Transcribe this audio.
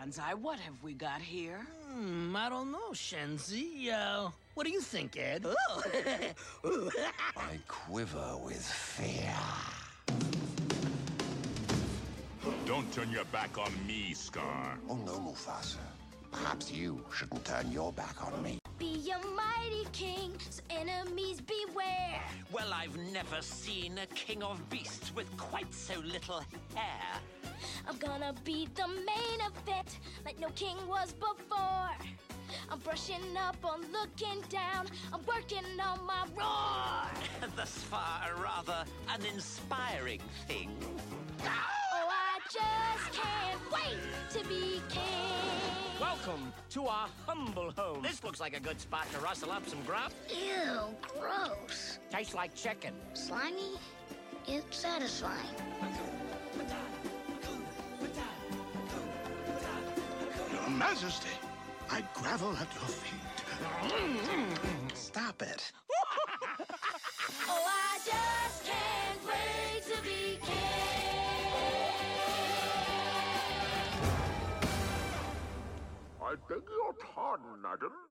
Banzai, what have we got here? I don't know, Shenzi. What do you think, Ed? I quiver with fear. Don't turn your back on me, Scar. Oh no, Mufasa. Perhaps you shouldn't turn your back on me. Be a mighty king, so enemies beware. Well, I've never seen a king of beasts with quite so little hair. I'm gonna be the main event, like no king was before. I'm brushing up on looking down. I'm working on my roar. Thus far, a rather uninspiring thing. Oh, I just can't wait to be king. Welcome to our humble home. This looks like a good spot to rustle up some grub. Ew, gross. Tastes like chicken. Slimy, yet satisfying. Your Majesty, I grovel at your feet. Stop it. Oh, I just can't wait to be king. I beg your pardon, madam.